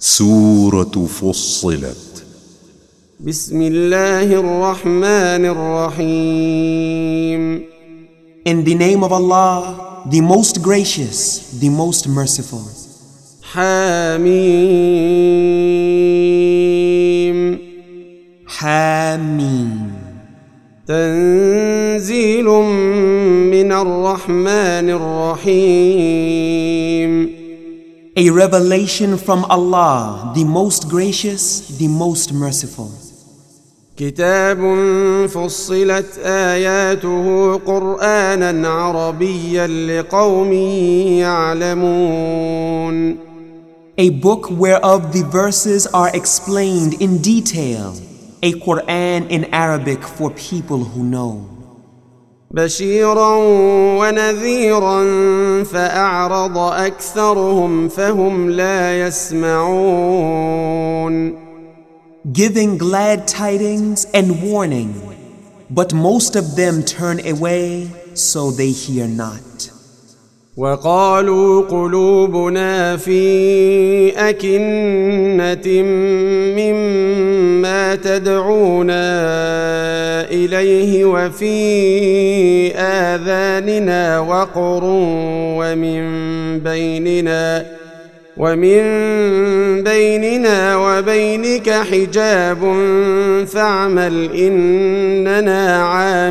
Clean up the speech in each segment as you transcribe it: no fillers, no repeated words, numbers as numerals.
سورة فصلت. بسم الله الرحمن الرحيم. In the name of Allah, the most gracious, the most merciful. حميم. حميم. تنزيل من الرحمن الرحيم. A revelation from Allah, the most gracious, the most merciful. كتاب فصلت آياته قرآنا عربيا لقوم يعلمون. A book whereof the verses are explained in detail, a Quran in Arabic for people who know. بشيرا ونذيرا فأعرض أكثرهم فهم لا يسمعون. Giving glad tidings and warning, but most of them turn away, so they hear not. وقالوا قلوبنا في أكنة مما تدعونا إليه وفي آذاننا وقر ومن بيننا وبينك حجاب فاعمل إننا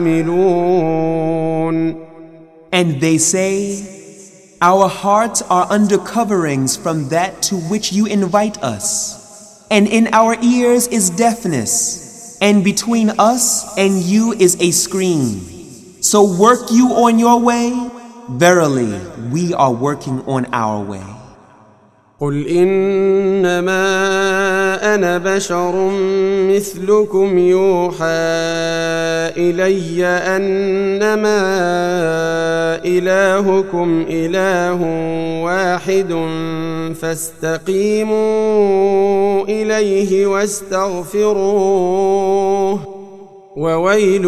عاملون. And they say, our hearts are under coverings from that to which you invite us, and in our ears is deafness, and between us and you is a screen. So work you on your way, verily we are working on our way. قل إنما أنا بشر مثلكم يوحى إلي أنما إلهكم إله واحد فاستقيموا إليه واستغفروه وويل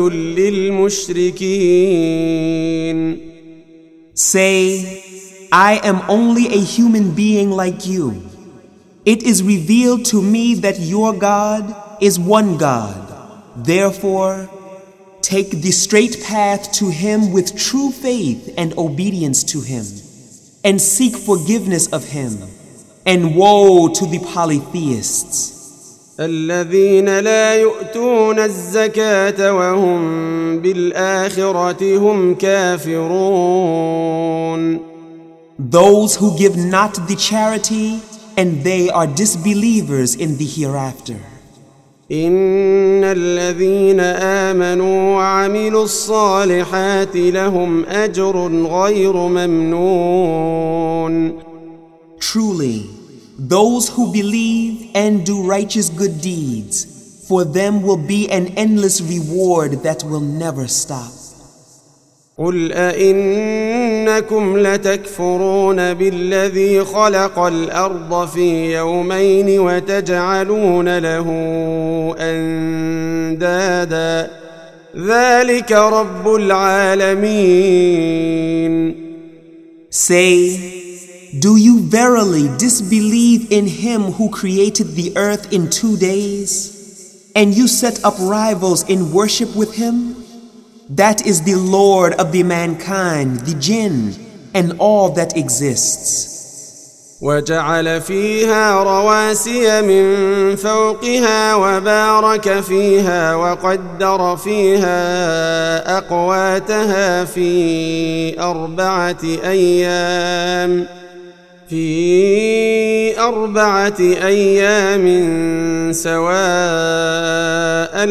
للمشركين. Say, I am only a human being like you. It is revealed to me that your God is one God. Therefore, take the straight path to Him with true faith and obedience to Him, and seek forgiveness of Him. And woe to the polytheists, الذين لا يؤتون الزكاة وهم بالآخرة هم كافرون. those who give not the charity and they are disbelievers in the hereafter. إن الذين آمنوا وعملوا الصالحات لهم أجر غير ممنون. Truly, those who believe and do righteous good deeds, for them will be an endless reward that will never stop. قل أئنكم لتكفرون بالذي خلق الأرض في يومين وتجعلون له أندادا ذلك رب العالمين. Say, do you verily disbelieve in Him who created the earth in 2 days, and you set up rivals in worship with Him? That is the Lord of the mankind, the jinn, and all that exists. وجعل فيها رواسي من فوقها وبارك فيها وقدر فيها أقواتها في أربعة أيام سواء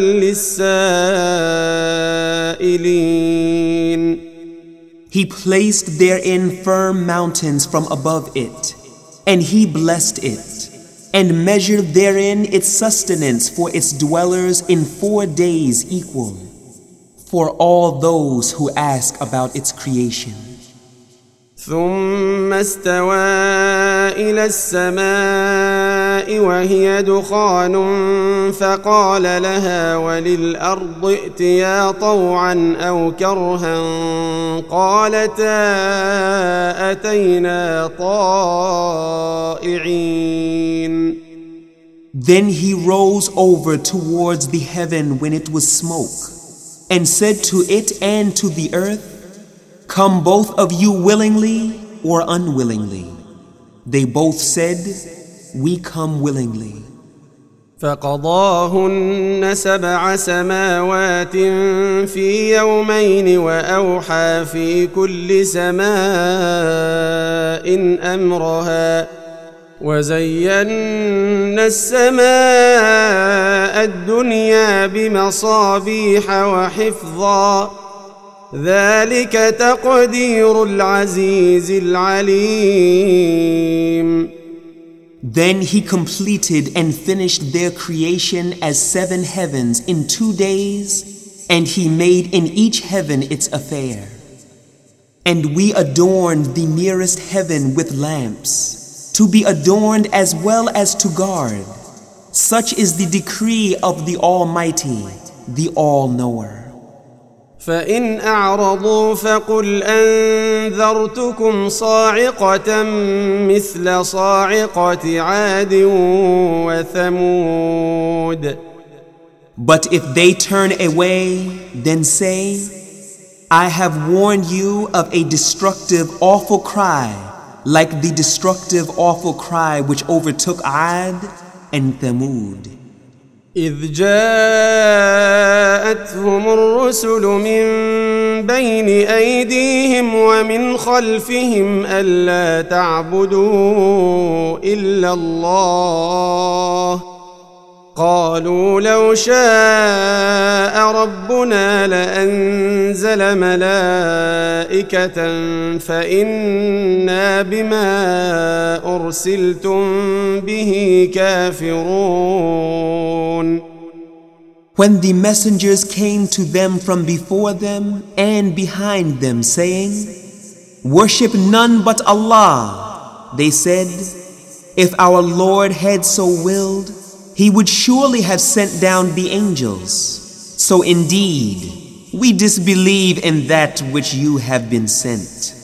للسائلين. He placed therein firm mountains from above it, and He blessed it, and measured therein its sustenance for its dwellers in 4 days equal, for all those who ask about its creation. ثم استوى إلى السماء وهي دخان فقال لها وللأرض ائتيا طوعا أو كرها قالتا أتينا طائعين. Then he rose over towards the heaven when it was smoke, and said to it and to the earth, "Come both of you willingly or unwillingly." They both said, "We come willingly." فقضاهن 7 سماوات في يومين وأوحى في كل سماء أمرها وزينا السماء الدنيا بمصابيح وحفظا ذلك تقدير العزيز العليم. Then he completed and finished their creation as 7 heavens in 2 days, and he made in each heaven its affair. And we adorned the nearest heaven with lamps, to be adorned as well as to guard. Such is the decree of the Almighty, the All-Knower. فإن أعرضوا فقل أنذرتكم صاعقة مثل صاعقة عاد وثمود. But if they turn away, then say, I have warned you of a destructive awful cry, like the destructive awful cry which overtook Ad and Thamud. إذ جاءتهم الرسل من بين أيديهم ومن خلفهم ألا تعبدوا إلا الله قالوا لو شاء ربنا لأنزل ملائكة فإنا بما أرسلتم به كافرون. When the messengers came to them from before them and behind them, saying, Worship none but Allah, they said, If our Lord had so willed, He would surely have sent down the angels. So indeed, we disbelieve in that which you have been sent.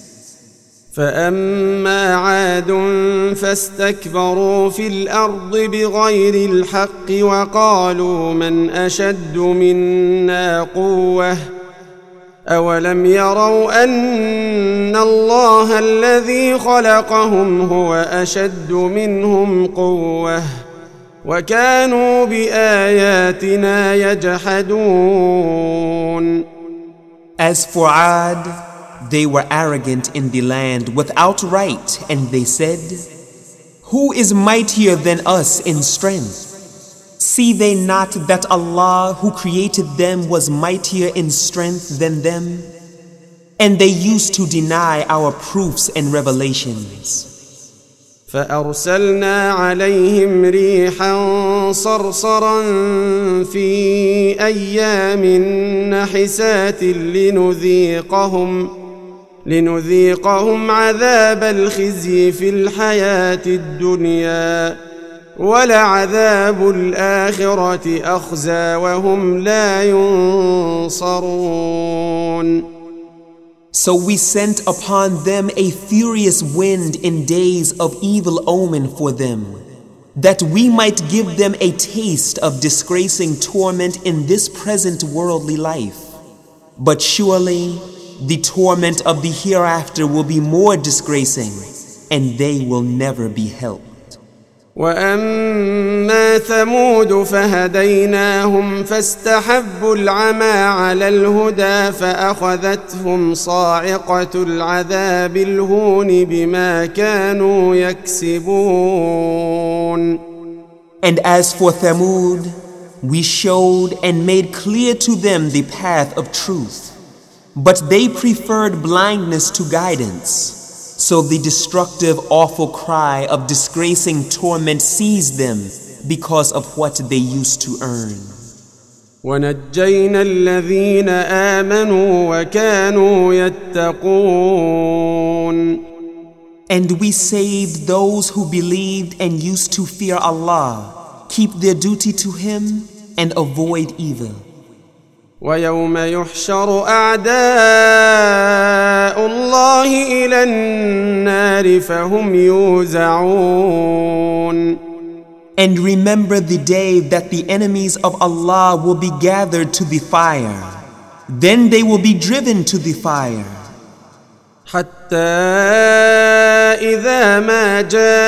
فأما عاد فاستكبروا في الأرض بغير الحق وقالوا من أشد منا قوة أولم يروا أن الله الذي خلقهم هو أشد منهم قوة وكانوا بآياتنا يجحدون. As for Ad, they were arrogant in the land without right, and they said, Who is mightier than us in strength? See they not that Allah who created them was mightier in strength than them? And they used to deny our proofs and revelations. فأرسلنا عليهم ريحا صرصرا في أيام نحسات لنذيقهم عذاب الخزي في الحياة الدنيا ولعذاب الآخرة أخزى وهم لا ينصرون. So we sent upon them a furious wind in days of evil omen for them, that we might give them a taste of disgracing torment in this present worldly life. But surely the torment of the hereafter will be more disgracing, and they will never be helped. وأما ثمود فهديناهم فاستحبوا العمى على الهدى فأخذتهم صاعقة العذاب الهون بما كانوا يكسبون. And as for Thamud, we showed and made clear to them the path of truth, but they preferred blindness to guidance. So the destructive, awful cry of disgracing torment seized them because of what they used to earn. وَنَجَّيْنَا الَّذِينَ آمَنُوا وَكَانُوا يَتَّقُونَ. And we saved those who believed and used to fear Allah, keep their duty to Him, and avoid evil. ويوم يحشر أعداء الله إلى النار فهم يوزعون. And remember the day that the enemies of Allah will be gathered to the fire. Then they will be driven to the fire. حتى إذا ما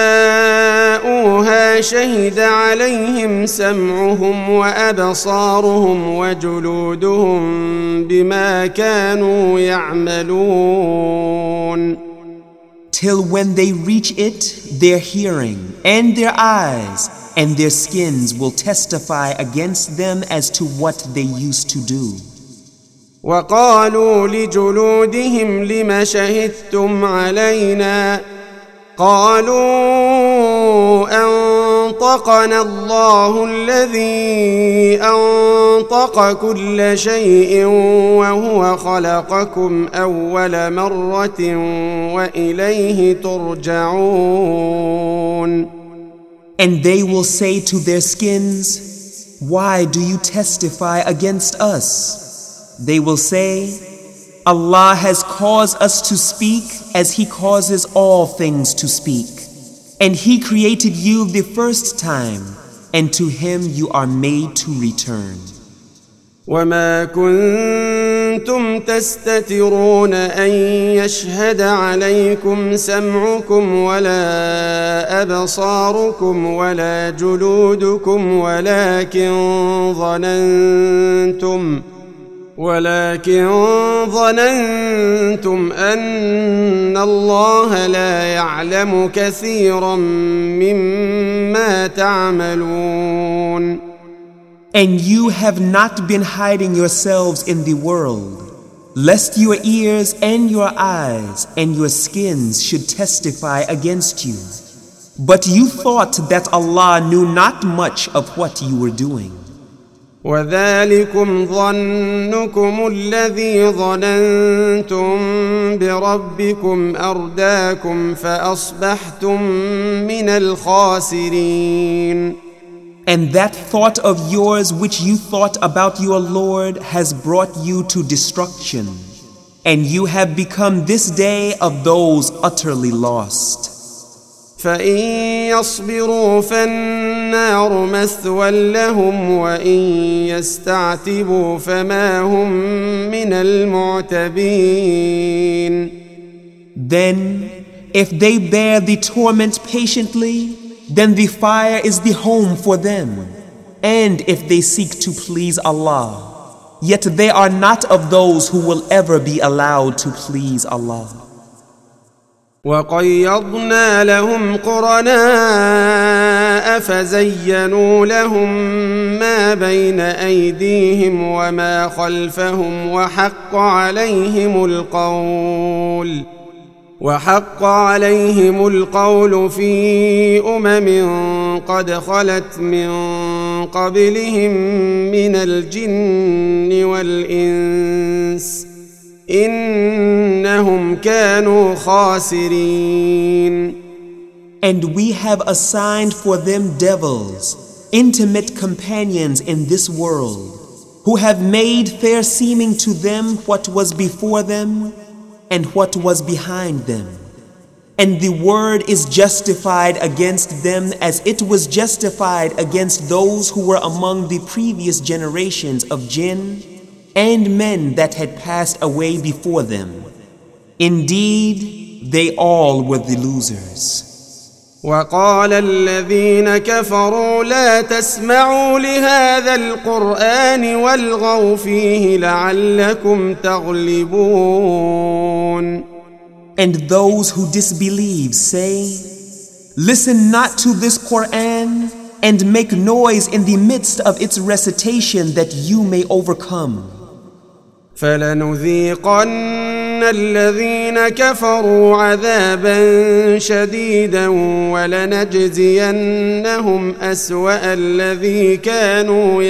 جاءوها شهد عليهم سمعهم وأبصارهم وجلودهم بما كانوا يعملون. Till when they reach it, their hearing and their eyes and their skins will testify against them as to what they used to do. وقالوا لجلودهم لم شهدتم علينا قالوا أنطقنا الله الذي أنطق كل شيء وهو خلقكم أول مرة وإليه ترجعون. And they will say to their skins, why do you testify against us? They will say, Allah has caused us to speak as He causes all things to speak. And He created you the first time, and to Him you are made to return. وما كنتم تستترون أن يشهد عليكم سمعكم ولا أبصاركم ولا جلودكم ولكن ظننتم أن الله لا يعلم كثيرا مما تعملون. And you have not been hiding yourselves in the world, lest your ears and your eyes and your skins should testify against you. But you thought that Allah knew not much of what you were doing. وذلكم ظنكم الذي ظننتم بربكم أرداكم فأصبحتم من الخاسرين. And that thought of yours which you thought about your Lord has brought you to destruction, and you have become this day of those utterly lost. فإن يصبروا فالنار مثوى لهم وإن يستعتبوا فما هم من المعتبين. Then, if they bear the torment patiently, then the fire is the home for them. And if they seek to please Allah, yet they are not of those who will ever be allowed to please Allah. وقيضنا لهم قرناء فزينوا لهم ما بين أيديهم وما خلفهم وحق عليهم القول في قد خلت من قبلهم من الجن والإنس إنهم كانوا خاسرين. And we have assigned for them devils, intimate companions in this world, who have made fair seeming to them what was before them and what was behind them. And the word is justified against them as it was justified against those who were among the previous generations of jinn and men that had passed away before them. Indeed, they all were the losers. وقال الذين كفروا لا تسمعوا لهذا القرآن والغوا فيه لعلكم تغلبون. And those who disbelieve say, listen not to this Quran and make noise in the midst of its recitation that you may overcome. فلنذيقن الذين كفروا عذابا شديدا ولنجزينهم أسوأ الذي كانوا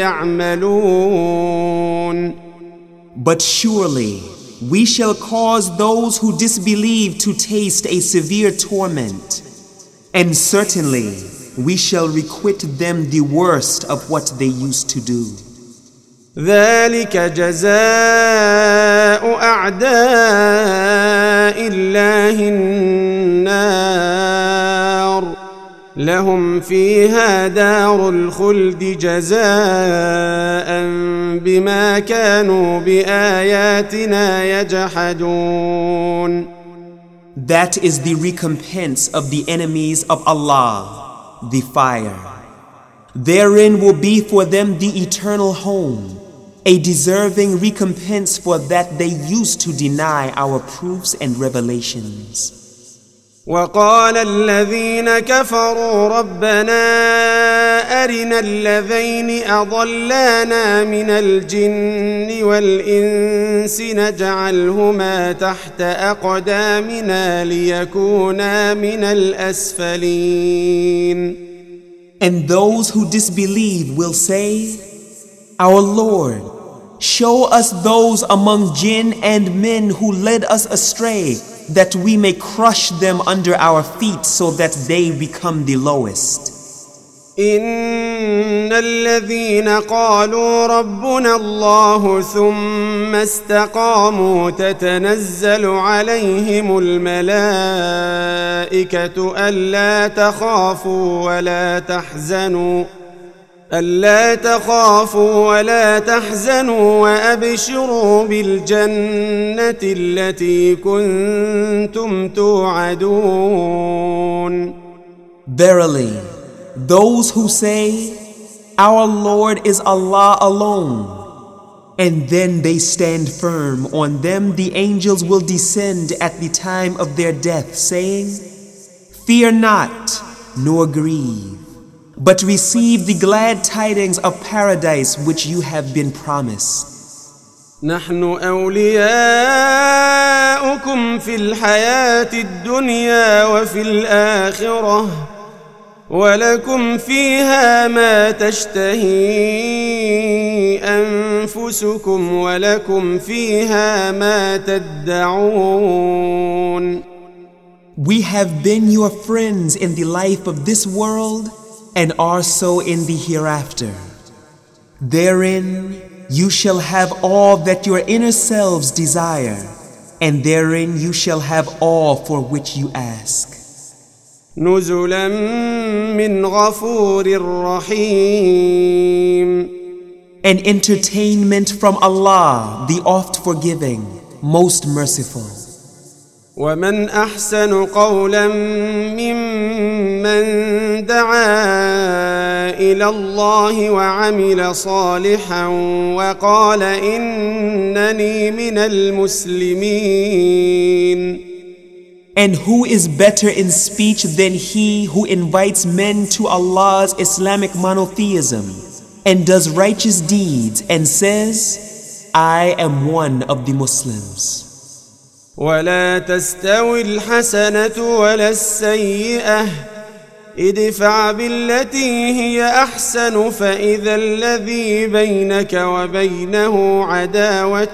يعملون. But surely we shall cause those who disbelieve to taste a severe torment, and certainly we shall requite them the worst of what they used to do. ذلك جزاء أعداء الله النار لهم فيها دار الخلد جزاء بما كانوا بآياتنا يجحدون. That is the recompense of the enemies of Allah, the fire. Therein will be for them the eternal home, a deserving recompense for that they used to deny our proofs and revelations. وقال الذين كفروا ربنا أرنا الذين أضلانا من الجن والإنس نجعلهما تحت أقدامنا ليكونا من الأسفلين. And those who disbelieve will say, Our Lord, show us those among jinn and men who led us astray, that we may crush them under our feet so that they become the lowest. إن الذين قالوا ربنا الله ثم استقاموا تتنزل عليهم الملائكة ألا تخافوا ولا تحزنوا وأبشروا بالجنة التي كنتم توعدون. Verily, those who say, Our Lord is Allah alone, and then they stand firm, on them the angels will descend at the time of their death, saying, Fear not, nor grieve, but receive the glad tidings of paradise which you have been promised. نحن أولياؤكم في الحياة الدنيا وفي الآخرة ولكم فيها ما تشتهي أنفسكم ولكم فيها ما تدعون. We have been your friends in the life of this world and are so in the hereafter. Therein you shall have all that your inner selves desire, and therein you shall have all for which you ask. نزلا من غفور رحيم. An entertainment from Allah, the oft forgiving, most merciful. ومن أحسن قولا ممن دعا إلى الله وعمل صالحا وقال إنني من المسلمين. And who is better in speech than he who invites men to Allah's Islamic monotheism and does righteous deeds and says, I am one of the Muslims. ولا تستوي الحسنة ولا السيئة ادفع بالتي هي أحسن فإذا الذي بينك وبينه عداوة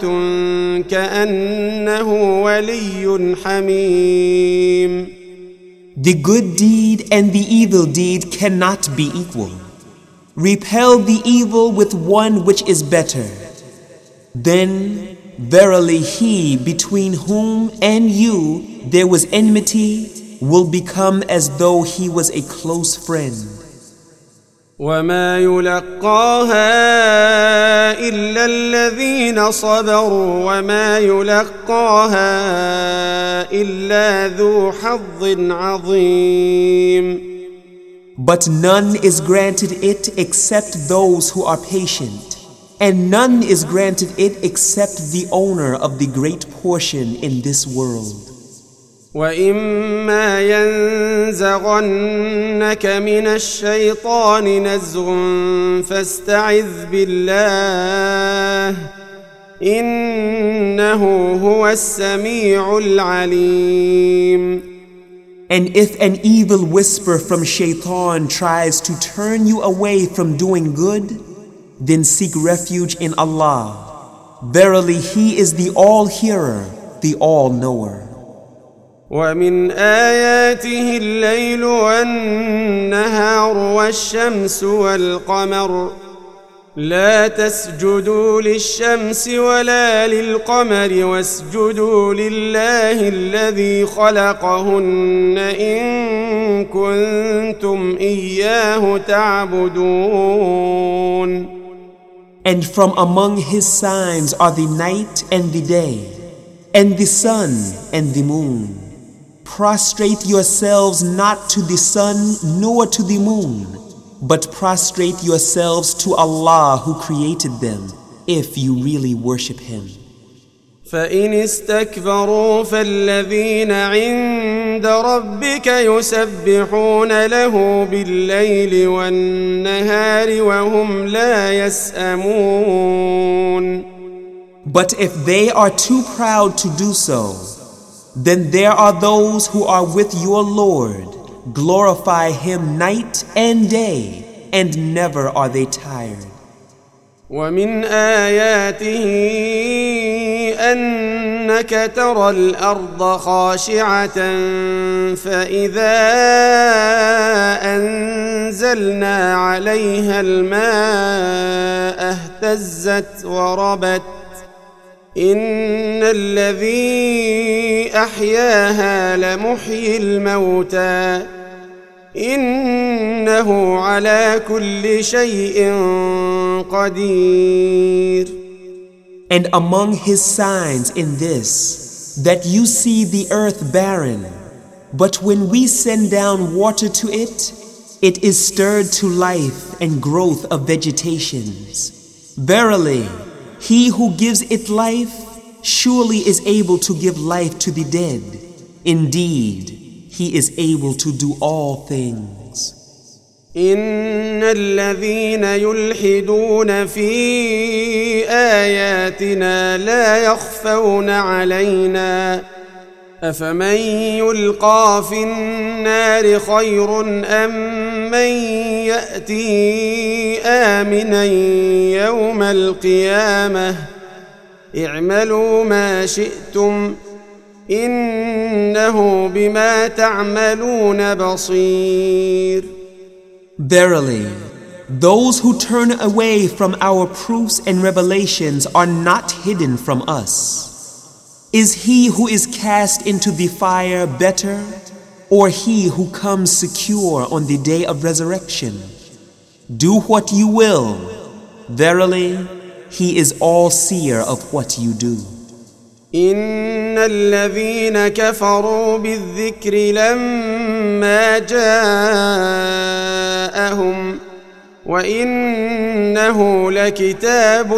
كأنه ولي حميم. The good deed and the evil deed cannot be equal. Repel the evil with one which is better. Then verily he between whom and you there was enmity will become as though he was a close friend. وما يلقاها إلا الذين صبروا وما يلقاها إلا ذو حظ عظيم. But none is granted it except those who are patient, and none is granted it except the owner of the great portion in this world. وإما ينزغنك من الشيطان نزغ فاستعذ بالله إنه هو السميع العليم. And if an evil whisper from Shaitan tries to turn you away from doing good, then seek refuge in Allah. Verily He is the All-Hearer, the All-Knower. ومن آياته الليل والنهار والشمس والقمر لا تسجدوا للشمس ولا للقمر واسجدوا لله الذي خلقهن إن كنتم إياه تعبدون. And from among his signs are the night and the day, and the sun and the moon. Prostrate yourselves not to the sun nor to the moon, but prostrate yourselves to Allah who created them, if you really worship Him. فإن استكبروا فالذين عند ربك يسبحون له بالليل والنهار وهم لا يسأمون. But if they are too proud to do so, then there are those who are with your Lord. Glorify Him night and day, and never are they tired. ومن آياته أنك ترى الأرض خاشعة فإذا أنزلنا عليها الماء اهتزت وربت إن الذي أحياها لمحيي الموتى إنه على كل شيء قدير. And among his signs in this, that you see the earth barren, but when we send down water to it, it is stirred to life and growth of vegetations. Verily, he who gives it life surely is able to give life to the dead. Indeed, he is able to do all things. إن الذين يلحدون في آياتنا لا يخفون علينا أفمن يلقى في النار خير أم من يأتي آمنا يوم القيامة اعملوا ما شئتم إنه بما تعملون بصير. Verily, those who turn away from our proofs and revelations are not hidden from us. Is he who is cast into the fire better, or he who comes secure on the day of resurrection? Do what you will. Verily, he is all-seer of what you do. إن الذين كفروا بالذكر لما جاءهم وإنه لكتاب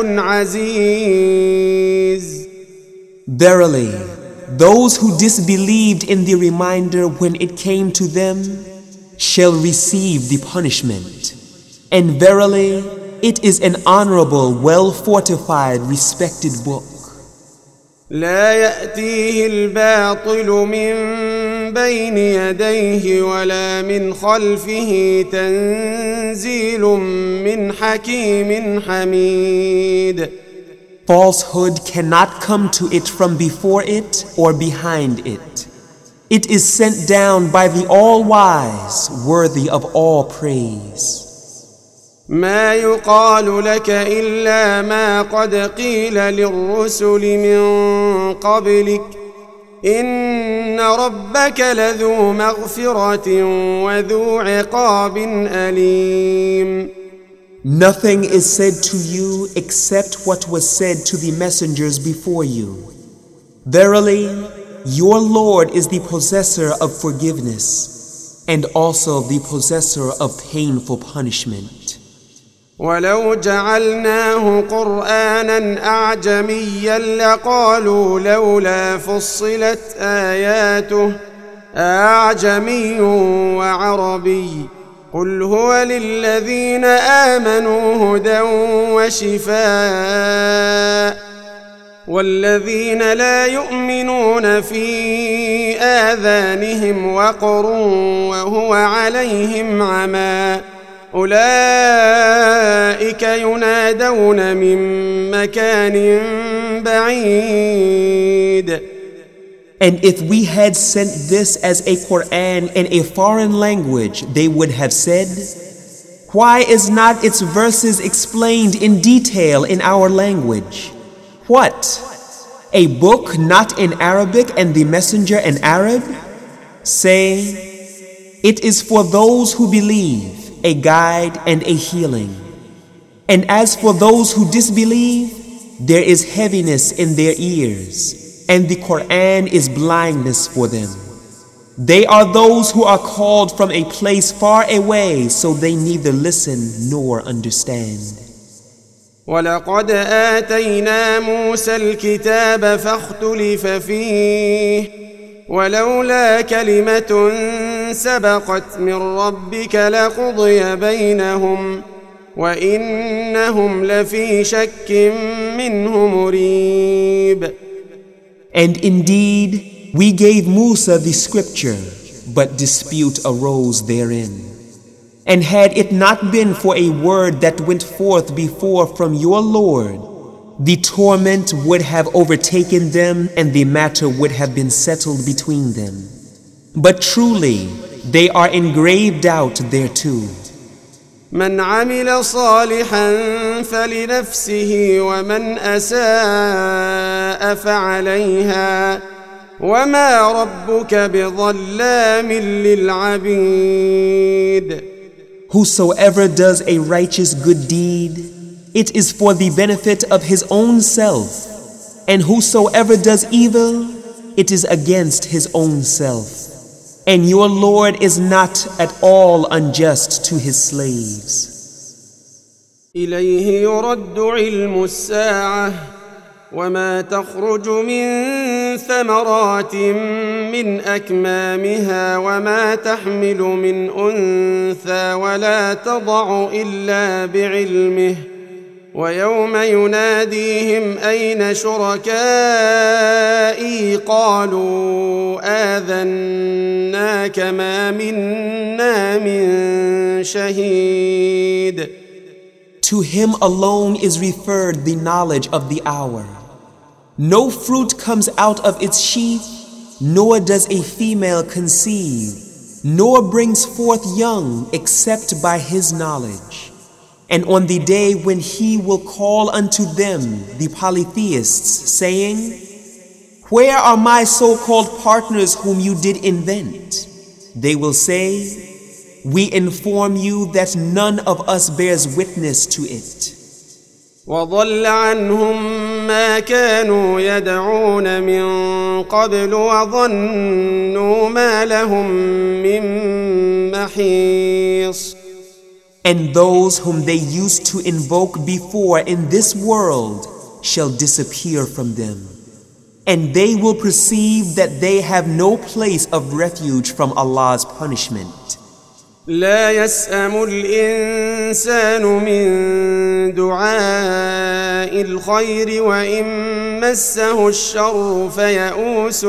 عزيز. Verily, those who disbelieved in the reminder when it came to them shall receive the punishment. And verily, it is an honorable, well-fortified, respected book. لا يأتيه الباطل من بين يديه ولا من خلفه تنزيل من حكيم حميد. Falsehood cannot come to it from before it or behind it. It is sent down by the All-Wise, worthy of all praise. ما يقال لك إلا ما قد قيل للرسل من قبلك إن ربك لذو مغفرة وذو عقاب أليم. Nothing is said to you except what was said to the messengers before you. Verily, your Lord is the possessor of forgiveness and also the possessor of painful punishment. ولو جعلناه قرآنا أعجميا لقالوا لولا فصلت آياته أعجمي وعربي قل هو للذين آمنوا هدى وشفاء والذين لا يؤمنون في آذانهم وقر وهو عليهم عمى أولئك ينادون من مكان بعيد. And if we had sent this as a Quran in a foreign language, they would have said, Why is not its verses explained in detail in our language? What? A book not in Arabic and the messenger in Arab? Say, it is for those who believe, a guide and a healing. And as for those who disbelieve, there is heaviness in their ears, and the Quran is blindness for them. They are those who are called from a place far away, so they neither listen nor understand. ولقد آتينا موسى الكتاب فاختلف فيه ولولا كلمة سبقت من ربك لقضي بينهم وإنهم لفي شك منه مريب. And indeed, we gave Musa the scripture, but dispute arose therein. And had it not been for a word that went forth before from your Lord, the torment would have overtaken them and the matter would have been settled between them. But truly, they are in grave doubt thereto. من عمل صالحا فلنفسه ومن أساء فعليها وما ربك بظلام للعبيد. Whosoever does a righteous good deed, it is for the benefit of his own self, and whosoever does evil, it is against his own self. And your Lord is not at all unjust to his slaves. إليه يرد علم الساعة وما تخرج من ثمرات من أكمامها وما تحمل من أنثى ولا تضع إلا بعلمه ويوم يناديهم أين شركائي قالوا آذناك ما منا من شهيد. To him alone is referred the knowledge of the hour. No fruit comes out of its sheath, nor does a female conceive, nor brings forth young except by his knowledge. And on the day when he will call unto them, the polytheists, saying, where are my so-called partners whom you did invent? They will say, we inform you that none of us bears witness to it. وضل عنهم ما كانوا يدعون من قبل وظنوا ما لهم من محيص. And those whom they used to invoke before in this world shall disappear from them. And they will perceive that they have no place of refuge from Allah's punishment. لا يسأم الإنسان من دعاء الخير وإن مسه الشر فيئوس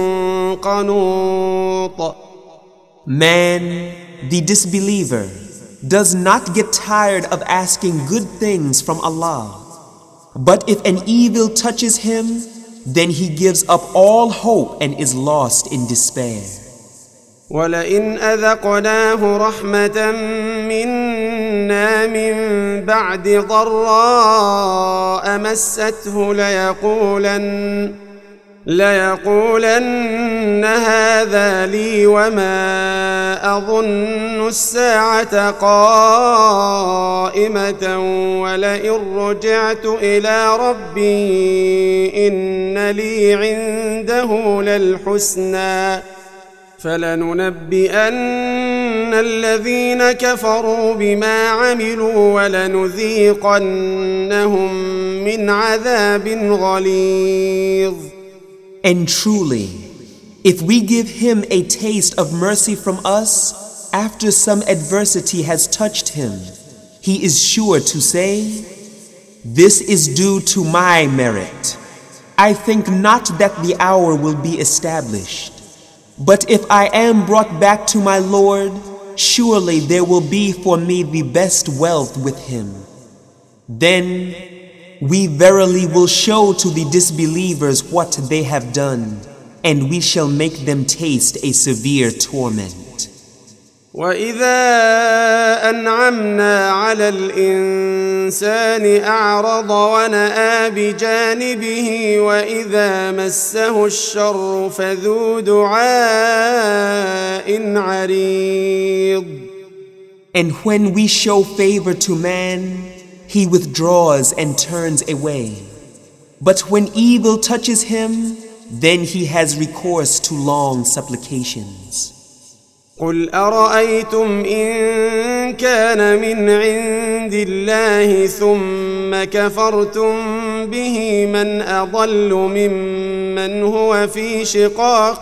قنوط. Man, the disbeliever, does not get tired of asking good things from Allah. But if an evil touches him, then he gives up all hope and is lost in despair. ولئن أذقناه رحمة منا من بعد ضراء مسته ليقولن هذا لي وما أظن الساعة قائمة ولئن رجعت إلى ربي إن لي عنده للحسنى فلننبئن الذين كفروا بما عملوا ولنذيقنهم من عذاب غليظ. And truly, if we give him a taste of mercy from us after some adversity has touched him, he is sure to say, this is due to my merit. I think not that the hour will be established. But if I am brought back to my Lord, surely there will be for me the best wealth with him. Then we verily will show to the disbelievers what they have done, and we shall make them taste a severe torment. وإذا أنعمنا على الإنسان أعرض ونأى بجانبه وإذا مسه الشر فذو دعاء عريض. And when we show favor to man, he withdraws and turns away. But when evil touches him, then he has recourse to long supplications. قل أرأيتم إن كان من عند الله ثم كفرتم به من أضل ممن هو في شقاق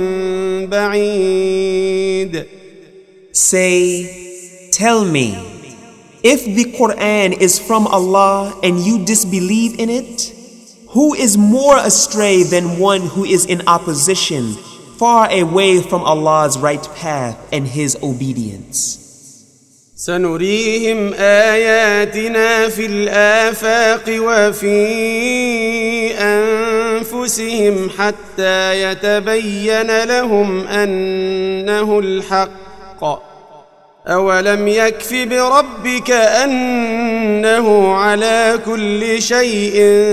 بعيد. Say, tell me, if the Quran is from Allah and you disbelieve in it, who is more astray than one who is in opposition, far away from Allah's right path and His obedience? سنريهم آياتنا في الآفاق وفي أنفسهم حتى يتبين لهم أنه الحق. أولم يكف بربك أنه على كل شيء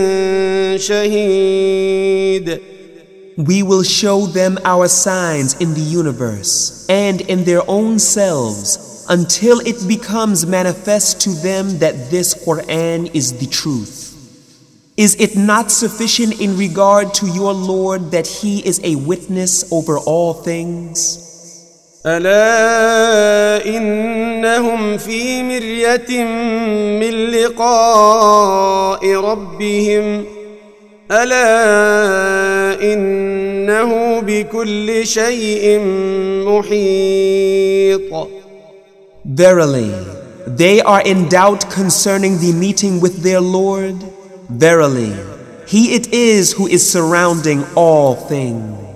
شهيد. We will show them our signs in the universe and in their own selves until it becomes manifest to them that this Quran is the truth. Is it not sufficient in regard to your Lord that He is a witness over all things? ألا إنهم في مرية من لقاء ربهم ألا إنه بكل شيء محيط. Verily, they are in doubt concerning the meeting with their Lord. Verily, He it is who is surrounding all things.